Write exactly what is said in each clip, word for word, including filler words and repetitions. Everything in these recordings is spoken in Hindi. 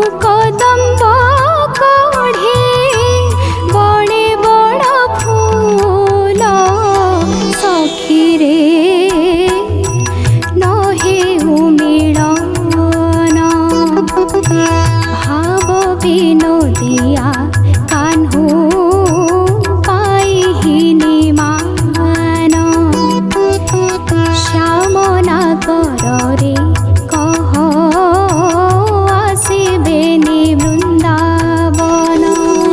कदम्ब कढ़े बड़े बड़ फूल सखी रे नहे मिलन भाव विनोदिया कान्हू पाइहिनी मान श्याम नागर रे कह आसिबेनी वृंदावन।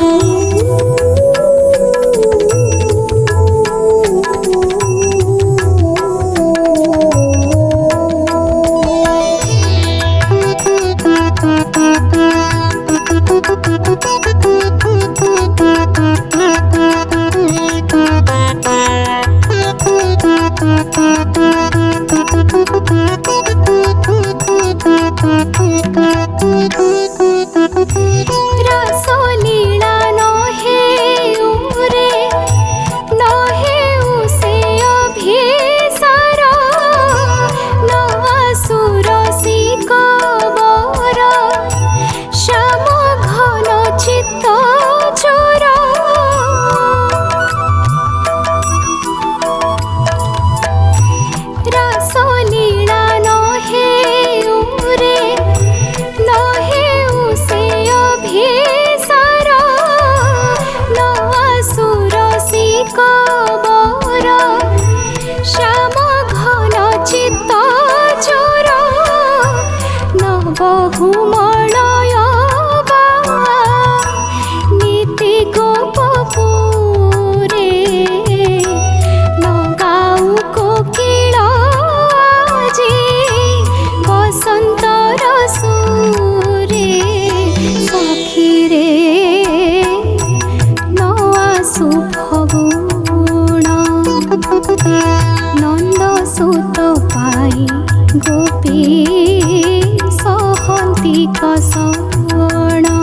रसलीला नहे उरे नहे उसे अभिसार न असुर सिकबर श्याम घन चित्त चोर रसलीला नहे उरे नहे उसे अभिसार न असुर सिकबर श्याम घन चित्त चोर न बहुमलय नीति गोपपुरे न गाऊ कोकिल जी बसंतर सुरे सखी रे न आसु फगुण नंद सुत पाई गोपी सहंती कसण।